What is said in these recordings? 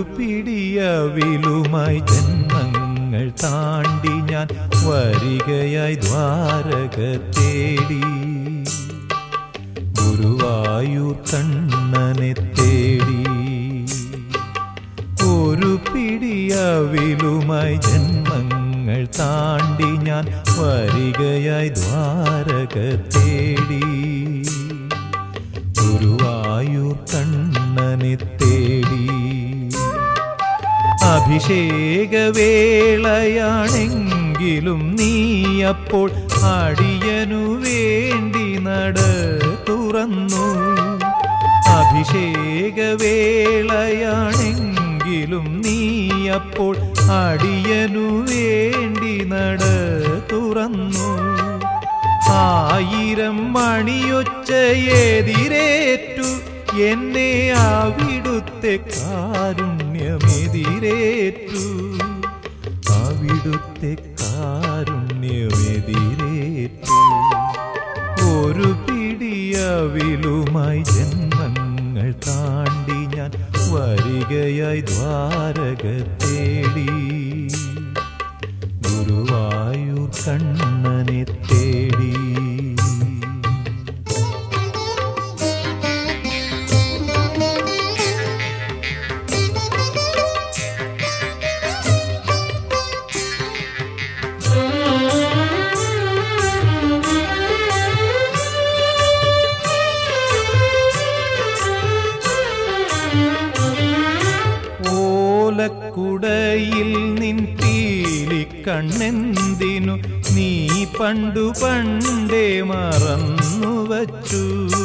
പിടിയവിലുമായി ജന്മങ്ങൾ താണ്ടി ഞാൻ വരികയായി ദ്വാരക തേടി. ഗുരുവായൂർ കണ്ണനെ തേടി. ഒരു പിടിയവിലുമായി ജന്മങ്ങൾ താണ്ടി ഞാൻ വരികയായി ദ്വാരക തേടി. ഗുരുവായൂർ കണ്ണനെ തേടി. അഭിഷേകവേളയാണെങ്കിലും നീയപ്പോൾ അടിയനു വേണ്ടി നട തുറന്നു. അഭിഷേകവേളയാണെങ്കിലും നീയപ്പോൾ അടിയനു വേണ്ടി നട തുറന്നു. 1000 മണിയൊച്ചയെതിരേറ്റു എന്നെ അവിടുത്തെ കാരുണ്യമെതിരേറ്റു. അവിടുത്തെ കാരുണ്യമെതിരേറ്റു. ഒരു പിടിയവിലുമായി ജന്മങ്ങൾ താണ്ടി ഞാൻ വരികയായി ദ്വാരക തേടി. ഗുരുവായൂർ കണ്ണനെ തേടി. ഓലക്കുടയിൽ നിൻ പീലിക്കണ്ണെന്തിനു നീ പണ്ടു പണ്ടേ മറന്നുവച്ചു.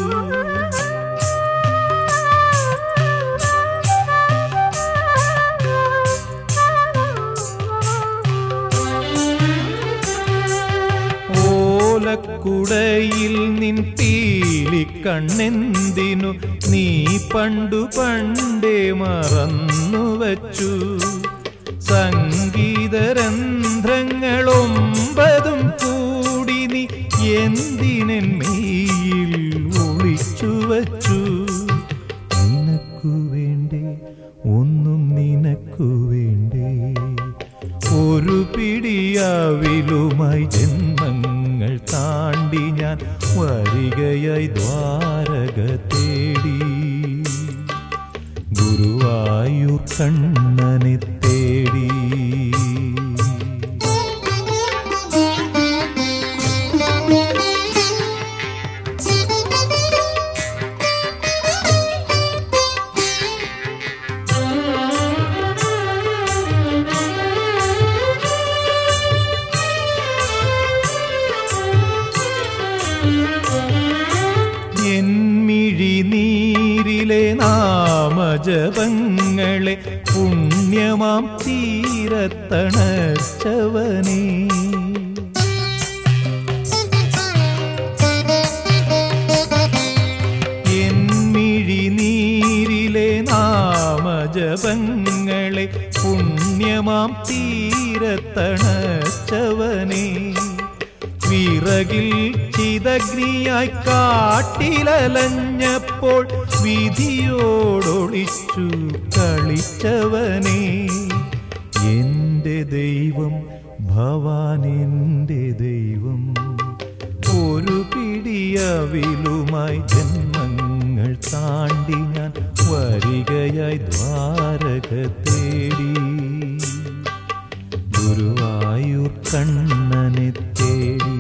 ഓലക്കുടയിൽ നിൻ പീലിക്കണ്ണെന്തിനു നീ പണ്ടു പണ്ടേ മറന്നുവച്ചു. സംഗീതരന്ധ്രങ്ങളൊമ്പതും കൂടി നീ എന്തിനെൻ മെയ്യിൽ ഒളിച്ചുവച്ചു. നിനക്കു വേണ്ടേ, ഒന്നും നിനക്കു വേണ്ടേ. ഒരു പിടിയവിലുമായി ജന്മങ്ങൾ താണ്ടി ഞാൻ വരികയായി ദ്വാരക തേടി. ഗുരുവായൂർ കണ്ണനെ തേടി. നീരിലെ നാമജപങ്ങളെ പുണ്യമാം തീരത്തണച്ചവനേ. നീരിലെ നാമജപങ്ങളെ പുണ്യമാം തീരത്തണച്ചവനേ. വിറകിൽ ചിതഗ്നിയായി കാട്ടിലലഞ്ഞപ്പോൾ വിധിയോടൊളിച്ചു കളിച്ചവനേ. എന്റെ ദൈവം ഭവാൻ, എന്റെ ദൈവം. ഒരു പിടിയവിലുമായി ജന്മങ്ങൾ താണ്ടി ഞാൻ വരികയായി ദ്വാരക തേടി. ഗുരുവായൂർ കണ്ണനെ തേടി.